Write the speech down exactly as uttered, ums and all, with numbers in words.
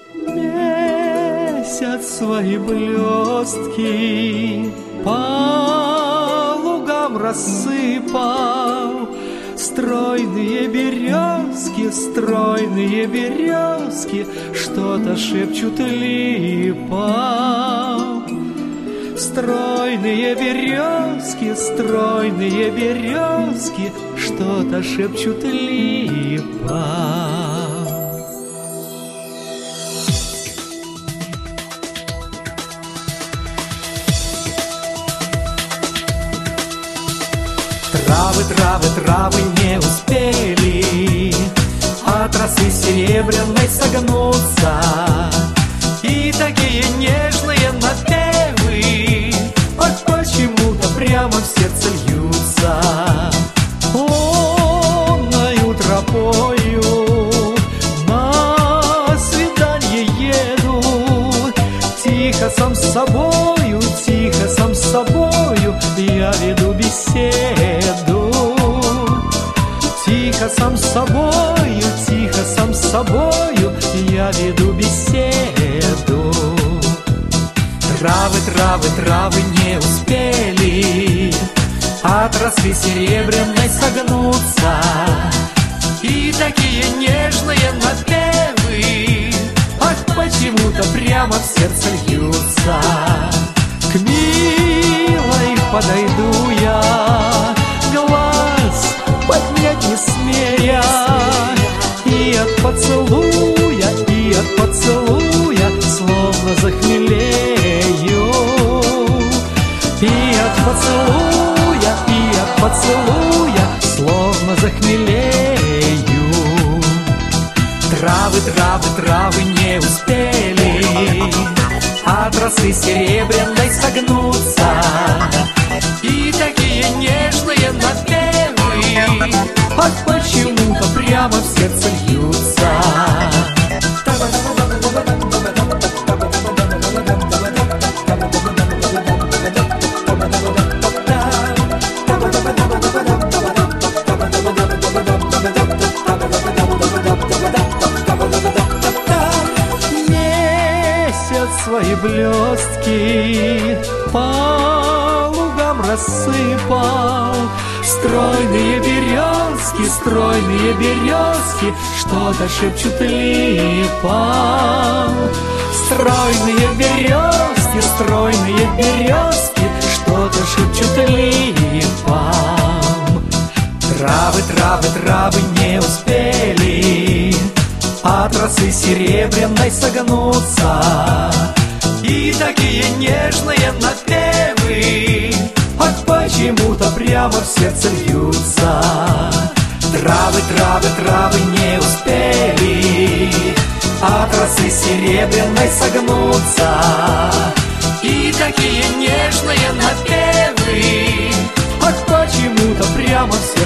Месяц свои блестки по лугам рассыпал. Стройные березки, стройные березки что-то шепчут липам. Стройные березки, стройные березки что-то шепчут липам. Травы, травы, травы не успели от росы серебряной согнуться, и такие нежные напевы ах, почему-то прямо в сердце льются. Лунною тропою на свидание еду, тихо сам с собою, тихо сам с собою я веду беседу. Тихо сам с собою, тихо сам с собою я веду беседу. Травы, травы, травы не успели от росы серебряной согнуться, и такие нежные напевы ах, почему-то прямо в сердце льются. К милой подойду я, глаз поднять не смея, и от поцелуя, и от поцелуя словно захмелею. И от поцелуя, и от поцелуя словно захмелею. Травы, травы, травы не успели от росы серебряной согнуться, и такие нежные напевы ах, почему-то прямо в сердце льются. Свои блестки по лугам рассыпал. Стройные березки, стройные березки что-то шепчут липам. Стройные березки, стройные березки что-то шепчут липам. Травы, травы, травы не успели от росы серебряной согнуться, и такие нежные напевы ах, почему-то прямо в сердце льются. Травы, травы, травы не успели от росы серебряной согнуться, и такие нежные напевы ах, почему-то прямо в сердце